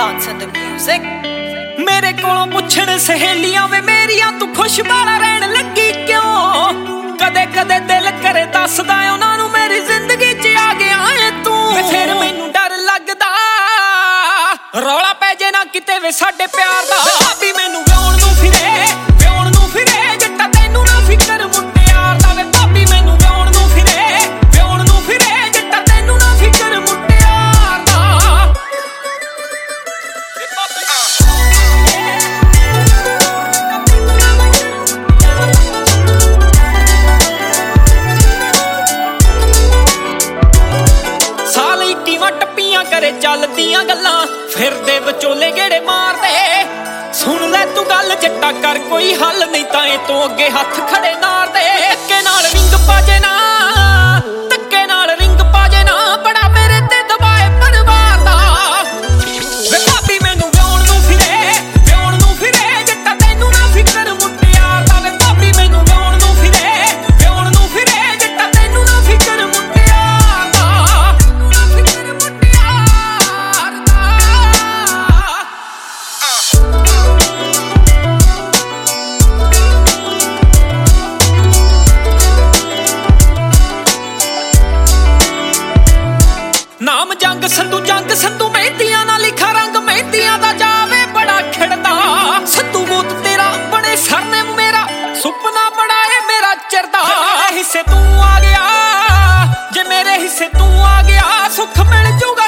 Dance and the music. मेरे कोलों पुछण सहेलियां वे मेरियां तू खुश बाला रहन लगी क्यों कदे कदे दिल करे दसदा उन्हां नूं मेरी जिंदगी च आ गया है तू वे फिर मैनू डर लगदा रौला पै जे ना किते वे साडे प्यार दा भाभी मैनू व्याउण नूं फिरे जट्टा तैनू ना फिकर मुंडे यार दा वे भाभी मैनू व्याउण नूं फिरे जट्टा तैनू ना फिकर मुंडे यार दा वे भाभी टप्पियां करे चलदियां गल्लां फिरदे विचोले गेड़े मारदे सुन ले तू गल जट्टा कर कोई हल नहीं तां ए तों अगे हथ खड़े नारदे धक्के नाल रिंग पाजे ना बड़ा मेरे ते दबाए परिवार दा वे भाभी मैनू व्याउण नूं फिरे जट्टा तैनू ना फिकर मुंडे यार दा वे भाभी मैनू व्याउण नूं फिरे जट्टा तैनू ना फिकर मुंडे यार दा नाम जंग संधू मेहंदियां ना लिखा रंग मेहंदियां दा जावे बड़ा खिड़दा संधू मूत तेरा बड़े सरने मेरा सुपना बड़ा है मेरा चिरदा हिस्से तू आ गया जे मेरे हिस्से तू आ गया सुख मिल जूगा